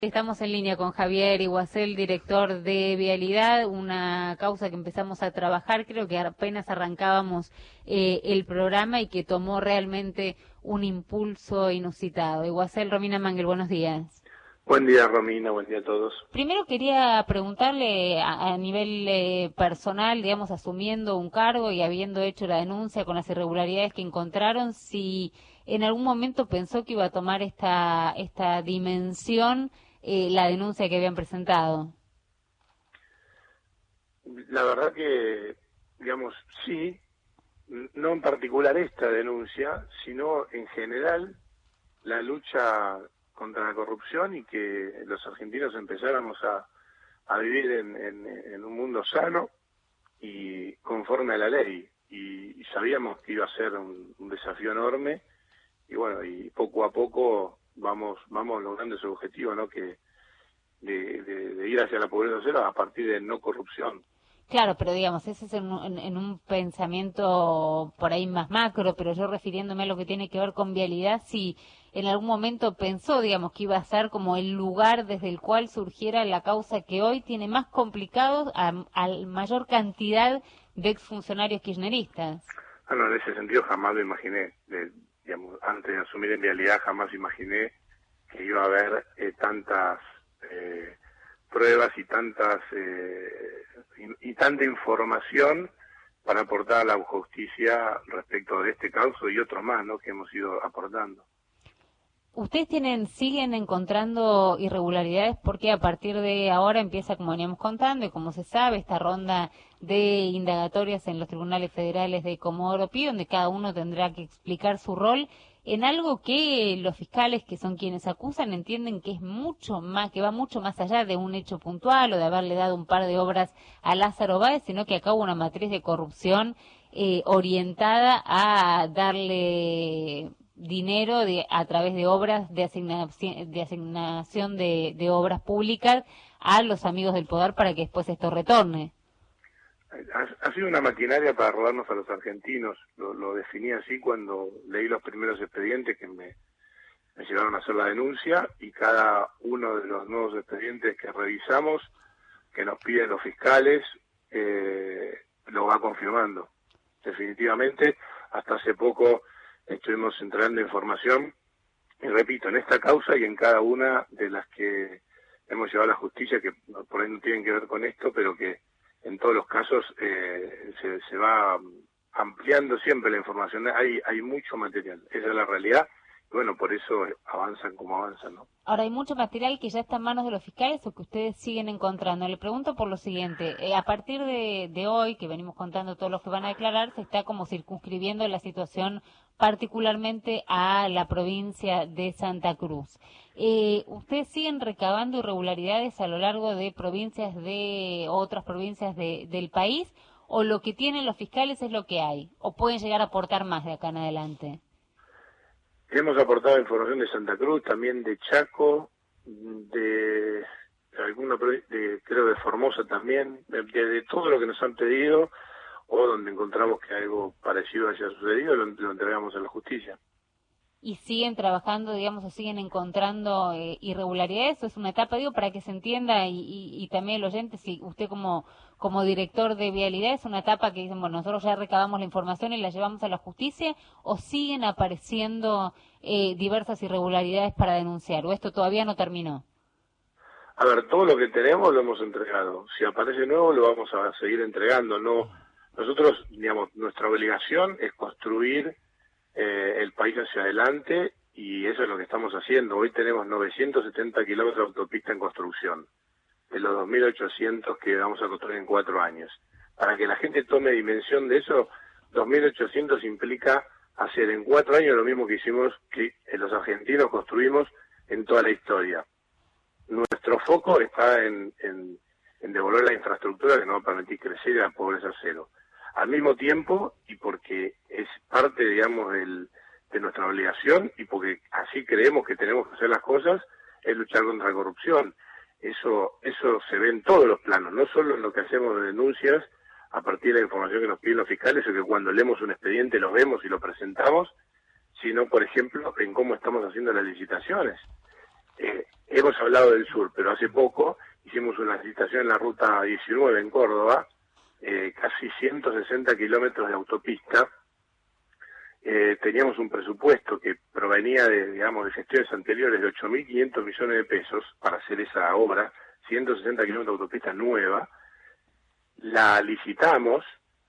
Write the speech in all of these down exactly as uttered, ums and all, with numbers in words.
Estamos en línea con Javier Iguacel, director de Vialidad, una causa que empezamos a trabajar, creo que apenas arrancábamos eh, el programa y que tomó realmente un impulso inusitado. Iguacel, Romina Mangel, buenos días. Buen día, Romina, buen día a todos. Primero quería preguntarle a, a nivel eh, personal, digamos, asumiendo un cargo y habiendo hecho la denuncia con las irregularidades que encontraron, si en algún momento pensó que iba a tomar esta, esta dimensión Eh, la denuncia que habían presentado. La verdad que, digamos, sí, no en particular esta denuncia, sino en general la lucha contra la corrupción y que los argentinos empezáramos a, a vivir en, en, en un mundo sano y conforme a la ley. Y, y sabíamos que iba a ser un, un desafío enorme y bueno, y poco a poco vamos vamos logrando ese objetivo, ¿no? Que de, de, de ir hacia la pobreza cero a partir de no corrupción. Claro, pero digamos, ese es en, en, en un pensamiento por ahí más macro, pero yo refiriéndome a lo que tiene que ver con vialidad, si en algún momento pensó, digamos, que iba a ser como el lugar desde el cual surgiera la causa que hoy tiene más complicados a, a mayor cantidad de exfuncionarios kirchneristas. Bueno, en ese sentido jamás lo imaginé. De, digamos, antes de asumir en vialidad jamás imaginé que iba a haber eh, tantas eh, pruebas y tantas eh, y, y tanta información para aportar a la justicia respecto de este caso y otros más, ¿no?, que hemos ido aportando. ¿Ustedes tienen, siguen encontrando irregularidades? Porque a partir de ahora empieza, como veníamos contando, y como se sabe, esta ronda de indagatorias en los tribunales federales de Comodoro Pi, donde cada uno tendrá que explicar su rol en algo que los fiscales, que son quienes acusan, entienden que es mucho más, que va mucho más allá de un hecho puntual o de haberle dado un par de obras a Lázaro Báez, sino que acá hubo una matriz de corrupción eh, orientada a darle dinero de, a través de obras de asignación de, asignación de, de obras públicas a los amigos del poder para que después esto retorne. Ha, ha sido una maquinaria para robarnos a los argentinos, lo, lo definí así cuando leí los primeros expedientes que me, me llevaron a hacer la denuncia, y cada uno de los nuevos expedientes que revisamos, que nos piden los fiscales, eh, lo va confirmando. Definitivamente, hasta hace poco estuvimos entregando información, y repito, en esta causa y en cada una de las que hemos llevado a la justicia, que por ahí no tienen que ver con esto, pero que en todos los casos eh, se, se va ampliando siempre la información. Hay hay mucho material, esa es la realidad, y bueno, por eso avanzan como avanzan, ¿no? Ahora, ¿hay mucho material que ya está en manos de los fiscales o que ustedes siguen encontrando? Le pregunto por lo siguiente, eh, a partir de, de hoy, que venimos contando todos los que van a declarar, se está como circunscribiendo la situación particularmente a la provincia de Santa Cruz. Eh, ¿Ustedes siguen recabando irregularidades a lo largo de provincias de otras provincias de, del país, o lo que tienen los fiscales es lo que hay, o pueden llegar a aportar más de acá en adelante? Hemos aportado información de Santa Cruz, también de Chaco, de alguna de, creo de Formosa también, de, de todo lo que nos han pedido, o donde encontramos que algo parecido haya sucedido, lo, lo entregamos a la justicia. ¿Y siguen trabajando, digamos, o siguen encontrando eh, irregularidades? ¿O es una etapa, digo, para que se entienda, y, y, y también el oyente, si usted como como director de vialidad, es una etapa que dicen, bueno, nosotros ya recabamos la información y la llevamos a la justicia, o siguen apareciendo eh, diversas irregularidades para denunciar, o esto todavía no terminó? A ver, todo lo que tenemos lo hemos entregado. Si aparece nuevo, lo vamos a seguir entregando. No, nosotros, digamos, nuestra obligación es construir eh, el país hacia adelante, y eso es lo que estamos haciendo. Hoy tenemos novecientos setenta kilómetros de autopista en construcción, de los dos mil ochocientos que vamos a construir en cuatro años. Para que la gente tome dimensión de eso, dos mil ochocientos implica hacer en cuatro años lo mismo que hicimos, que los argentinos construimos en toda la historia. Nuestro foco está en, en, en devolver la infraestructura que nos va a permitir crecer a la pobreza cero. Al mismo tiempo, y porque es parte, digamos, del, de nuestra obligación, y porque así creemos que tenemos que hacer las cosas, es luchar contra la corrupción. Eso eso se ve en todos los planos, no solo en lo que hacemos de denuncias a partir de la información que nos piden los fiscales, o que cuando leemos un expediente lo vemos y lo presentamos, sino, por ejemplo, en cómo estamos haciendo las licitaciones. Eh, hemos hablado del sur, pero hace poco hicimos una licitación en la ruta diecinueve en Córdoba, eh, casi ciento sesenta kilómetros de autopista. Eh, teníamos un presupuesto que provenía de, digamos, de gestiones anteriores de ocho mil quinientos millones de pesos para hacer esa obra, ciento sesenta kilómetros de autopista nueva. La licitamos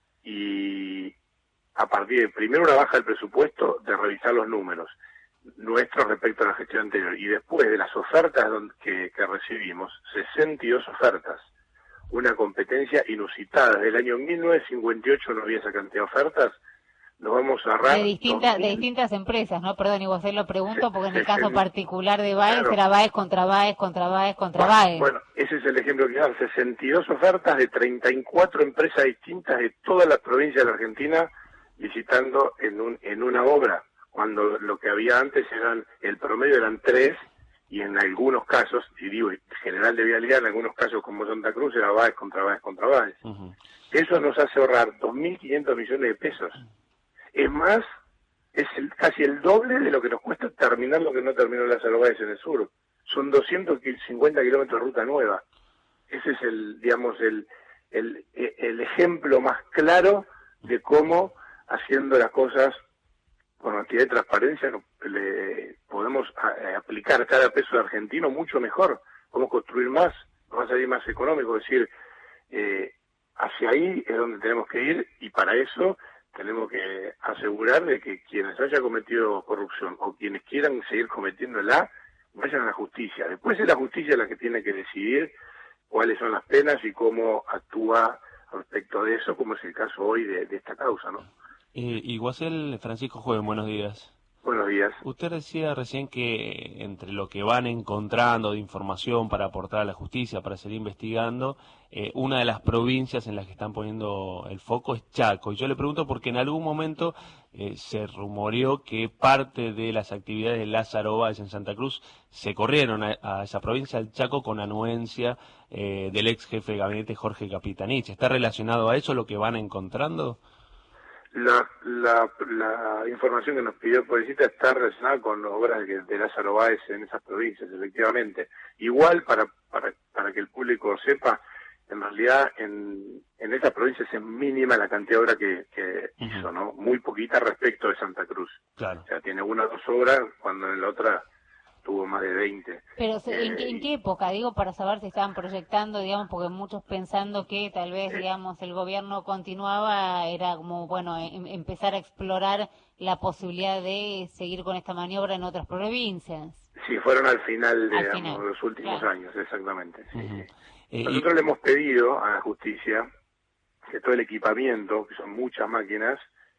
y a partir de, primero una baja del presupuesto de revisar los números nuestros respecto a la gestión anterior, y después de las ofertas que, que recibimos, sesenta y dos ofertas, una competencia inusitada. Desde el año mil novecientos cincuenta y ocho no había esa cantidad de ofertas. Nos vamos a ahorrar de distintas dos mil... de distintas empresas, ¿no? Perdón, y vos lo pregunto porque en el caso sesenta particular de Baez claro. era Baez contra Baez contra Baez contra bueno, Baez. Bueno, ese es el ejemplo que dan, sesenta y dos ofertas de treinta y cuatro empresas distintas de todas las provincias de la Argentina licitando en un en una obra, cuando lo que había antes eran, el promedio eran tres, y en algunos casos, y digo, en general de vialidad, en algunos casos como Santa Cruz era Baez contra Baez contra Baez. Uh-huh. Eso nos hace ahorrar dos mil quinientos millones de pesos. Es más, es el, casi el doble de lo que nos cuesta terminar lo que no terminó Lázaro Báez en el sur. Son doscientos cincuenta kilómetros de ruta nueva. Ese es el, digamos, el, el, el ejemplo más claro de cómo, haciendo las cosas con actividad de transparencia, le podemos a, a aplicar cada peso argentino mucho mejor. Podemos construir más, nos va a salir más económico. Es decir, eh, hacia ahí es donde tenemos que ir, y para eso tenemos que asegurar de que quienes hayan cometido corrupción o quienes quieran seguir cometiéndola vayan a la justicia. Después es la justicia la que tiene que decidir cuáles son las penas y cómo actúa respecto de eso, como es el caso hoy de, de esta causa, ¿no? Eh, Iguacel, Francisco Joven, buenos días. Buenos días. Usted decía recién que entre lo que van encontrando de información para aportar a la justicia, para seguir investigando, eh, una de las provincias en las que están poniendo el foco es Chaco. Y yo le pregunto porque en algún momento eh, se rumoreó que parte de las actividades de Lázaro Báez en Santa Cruz se corrieron a, a esa provincia, al Chaco, con anuencia eh, del ex jefe de gabinete Jorge Capitanich. ¿Está relacionado a eso lo que van encontrando? La, la, la información que nos pidió el policía está relacionada con obras de, de Lázaro Báez en esas provincias, efectivamente. Igual, para, para, para que el público sepa, en realidad en, en esas provincias es mínima la cantidad de obras que, que uh-huh. hizo, ¿no? Muy poquita respecto de Santa Cruz. Claro. O sea, tiene una o dos obras, cuando en la otra tuvo más de veinte. Pero ¿en, eh, qué, ¿en qué época? Digo, para saber si estaban proyectando, digamos, porque muchos pensando que tal vez, digamos, el gobierno continuaba, era como, bueno, em, empezar a explorar la posibilidad de seguir con esta maniobra en otras provincias. Sí, fueron al final de al digamos, final. los últimos claro. años, exactamente. Sí, uh-huh. sí. Eh, Nosotros y... le hemos pedido a la justicia que todo el equipamiento, que son muchas máquinas,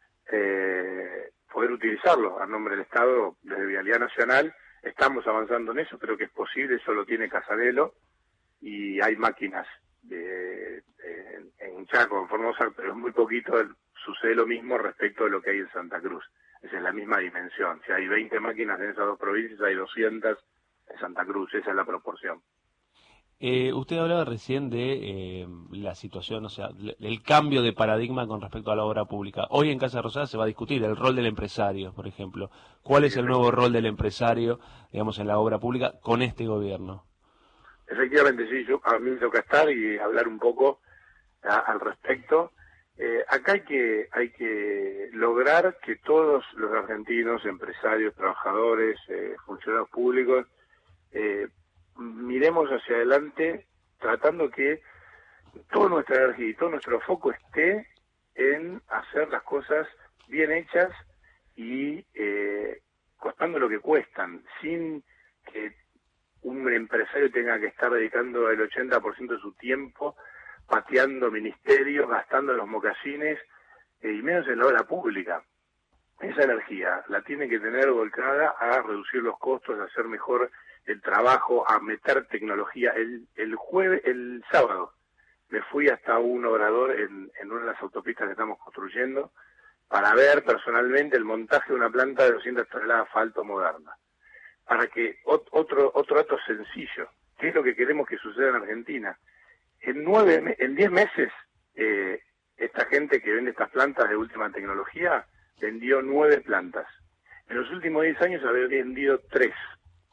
eh, poder utilizarlo a nombre del Estado desde Vialidad Nacional. Estamos avanzando en eso, creo que es posible, eso lo tiene Casarelo, y hay máquinas de, de, en Chaco, en Formosa, pero es muy poquito, sucede lo mismo respecto de lo que hay en Santa Cruz. Esa es la misma dimensión. Si hay veinte máquinas en esas dos provincias, hay doscientas en Santa Cruz, esa es la proporción. Eh, usted hablaba recién de eh, la situación, o sea, el cambio de paradigma con respecto a la obra pública. Hoy en Casa Rosada se va a discutir el rol del empresario, por ejemplo. ¿Cuál es el nuevo rol del empresario, digamos, en la obra pública con este gobierno? Efectivamente, sí, yo, a mí me toca estar y hablar un poco a, al respecto. Eh, acá hay que, hay que lograr que todos los argentinos, empresarios, trabajadores, eh, funcionarios públicos, eh, miremos hacia adelante tratando que toda nuestra energía y todo nuestro foco esté en hacer las cosas bien hechas y eh, costando lo que cuestan, sin que un empresario tenga que estar dedicando el ochenta por ciento de su tiempo pateando ministerios, gastando en los mocasines, eh, y menos en la obra pública. Esa energía la tiene que tener volcada a reducir los costos, a hacer mejor el trabajo, a meter tecnología. El, el jueves, el sábado, me fui hasta un obrador en, en una de las autopistas que estamos construyendo para ver personalmente el montaje de una planta de doscientas toneladas de asfalto moderna. Para que, ot, otro, otro dato sencillo, ¿qué es lo que queremos que suceda en Argentina? En nueve, en diez meses, eh, esta gente que vende estas plantas de última tecnología vendió nueve plantas. En los últimos diez años había vendido tres.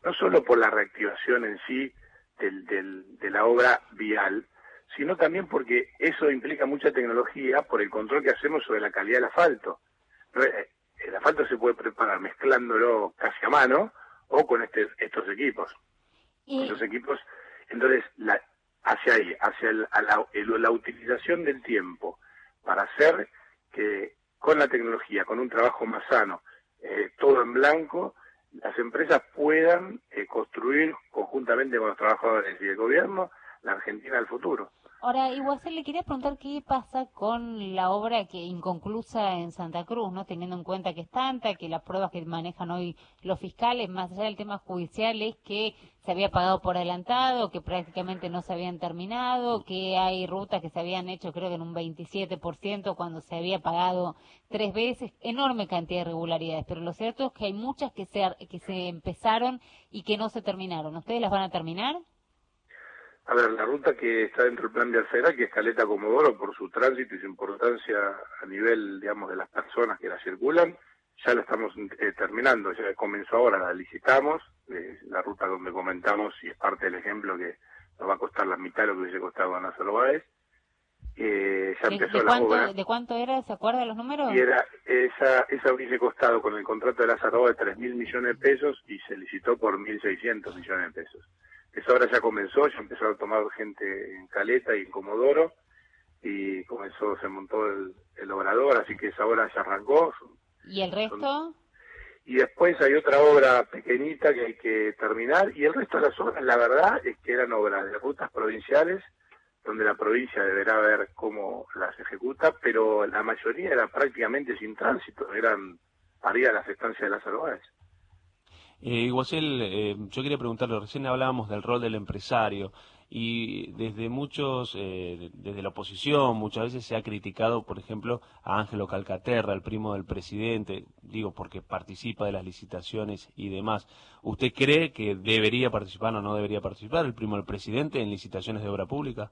no solo por la reactivación en sí del, del, de la obra vial, sino también porque eso implica mucha tecnología por el control que hacemos sobre la calidad del asfalto. El asfalto se puede preparar mezclándolo casi a mano o con este, estos equipos. Y... Estos equipos, entonces, la, hacia ahí, hacia el, a la, el, la utilización del tiempo para hacer que con la tecnología, con un trabajo más sano, eh, todo en blanco, las empresas puedan eh, construir conjuntamente con los trabajadores y el gobierno la Argentina del futuro. Ahora, Iguacel, le quería preguntar qué pasa con la obra que inconclusa en Santa Cruz, ¿no? Teniendo en cuenta que es tanta, que las pruebas que manejan hoy los fiscales, más allá del tema judicial, es que se había pagado por adelantado, que prácticamente no se habían terminado, que hay rutas que se habían hecho creo que en un veintisiete por ciento cuando se había pagado tres veces, enorme cantidad de irregularidades, pero lo cierto es que hay muchas que se, que se empezaron y que no se terminaron. ¿Ustedes las van a terminar? A ver, la ruta que está dentro del plan vial federal, que es Caleta Comodoro, por su tránsito y su importancia a nivel, digamos, de las personas que la circulan, ya la estamos eh, terminando, ya comenzó ahora, la licitamos, eh, la ruta donde comentamos, y es parte del ejemplo que nos va a costar la mitad de lo que hubiese costado a Názaro Báez. Eh, ya ¿De, empezó de la cuánto, obra. ¿De cuánto era? ¿Se acuerda de los números? Y era, esa, esa hubiese costado con el contrato de Názaro Báez tres mil millones de pesos y se licitó por mil seiscientos millones de pesos. Esa obra ya comenzó, ya empezó a tomar gente en Caleta y en Comodoro, y comenzó, se montó el, el obrador, así que esa obra ya arrancó. ¿Y el resto? Son, y después hay otra obra pequeñita que hay que terminar, y el resto de las obras, la verdad, es que eran obras de rutas provinciales, donde la provincia deberá ver cómo las ejecuta, pero la mayoría era prácticamente sin tránsito, eran arriba de las estancias de Lázaro Báez. Eh, Iguacel, eh, yo quería preguntarle, recién hablábamos del rol del empresario y desde muchos, eh, desde la oposición muchas veces se ha criticado, por ejemplo, a Ángelo Calcaterra, el primo del presidente, digo porque participa de las licitaciones y demás. ¿Usted cree que debería participar o no debería participar el primo del presidente en licitaciones de obra pública?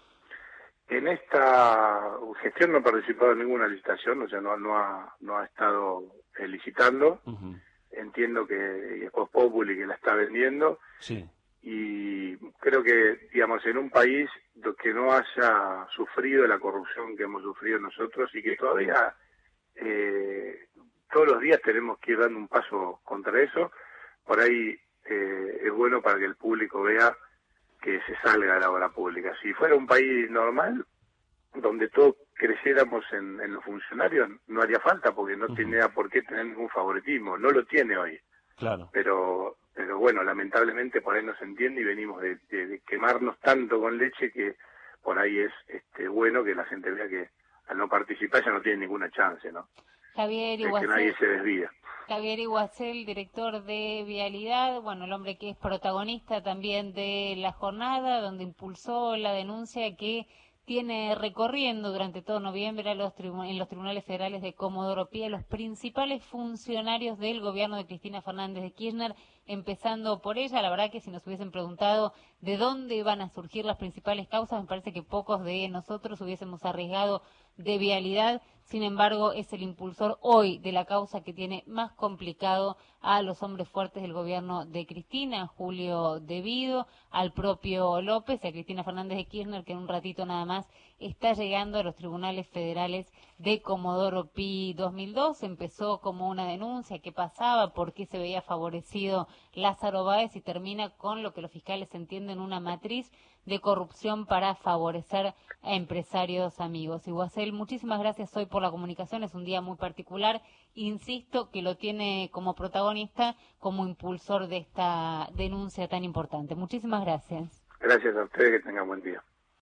En esta gestión no ha participado en ninguna licitación, o sea, no, no, ha, no ha estado eh, licitando. Uh-huh. Entiendo que es Vox Populi que la está vendiendo. Sí. Y creo que, digamos, en un país que no haya sufrido la corrupción que hemos sufrido nosotros y que todavía eh, todos los días tenemos que ir dando un paso contra eso, por ahí eh, es bueno para que el público vea que se salga de la obra pública. Si fuera un país normal, donde todos creciéramos en, en los funcionarios, no haría falta, porque no uh-huh. tenía por qué tener ningún favoritismo, no lo tiene hoy. Claro. Pero pero bueno, lamentablemente por ahí no se entiende y venimos de, de, de quemarnos tanto con leche que por ahí es este bueno que la gente vea que al no participar ya no tiene ninguna chance, ¿no? Javier Iguacel, que nadie se desvía. Javier Iguacel, director de Vialidad, bueno, el hombre que es protagonista también de la jornada, donde impulsó la denuncia que tiene recorriendo durante todo noviembre a los en los tribunales federales de Comodoro Pi a los principales funcionarios del gobierno de Cristina Fernández de Kirchner, empezando por ella. La verdad que si nos hubiesen preguntado de dónde van a surgir las principales causas, me parece que pocos de nosotros hubiésemos arriesgado de Vialidad. Sin embargo, es el impulsor hoy de la causa que tiene más complicado a los hombres fuertes del gobierno de Cristina, Julio De Vido, al propio López y a Cristina Fernández de Kirchner, que en un ratito nada más está llegando a los tribunales federales de Comodoro Pi dos mil dos. Empezó como una denuncia, qué pasaba, por qué se veía favorecido Lázaro Báez, y termina con lo que los fiscales entienden una matriz de corrupción para favorecer a empresarios amigos. Iguacel, muchísimas gracias hoy por la comunicación, es un día muy particular, insisto que lo tiene como protagonista, como impulsor de esta denuncia tan importante. Muchísimas gracias. Gracias a ustedes, que tengan buen día.